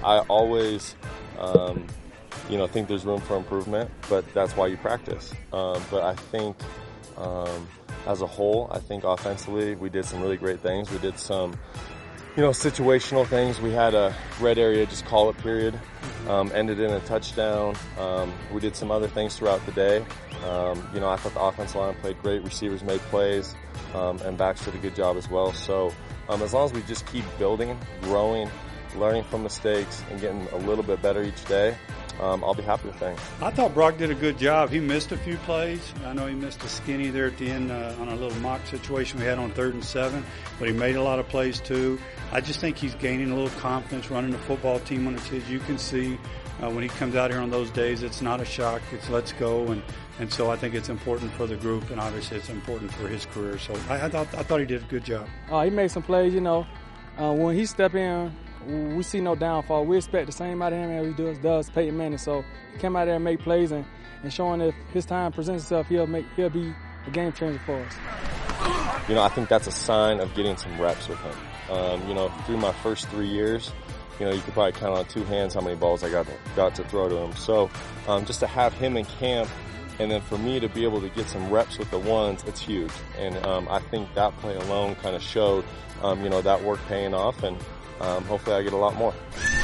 I always, think there's room for improvement, but that's why you practice. But I think as a whole, I think offensively we did some really great things. We did some, situational things. We had a red area, just call it period, ended in a touchdown. We did some other things throughout the day. I thought the offensive line played great. Receivers made plays, and backs did a good job as well. So as long as we just keep building, growing, learning from mistakes, and getting a little bit better each day, I'll be happy with things. I thought Brock did a good job. He missed a few plays. I know he missed a skinny there at the end on a little mock situation we had on 3rd and 7, but he made a lot of plays too. I just think he's gaining a little confidence running the football team when it's his. You can see when he comes out here on those days, it's not a shock. It's let's go. And so I think it's important for the group, and obviously it's important for his career. So I thought he did a good job. He made some plays, when he step in, we see no downfall. We expect the same out of him as he does Peyton Manning. So he came out there and make plays and showing if his time presents itself, he'll be a game changer for us. I think that's a sign of getting some reps with him. Through my first 3 years, you could probably count on 2 hands how many balls I got to throw to him. So just to have him in camp, and then for me to be able to get some reps with the ones, it's huge. And I think that play alone kind of showed, that work paying off, and hopefully I get a lot more.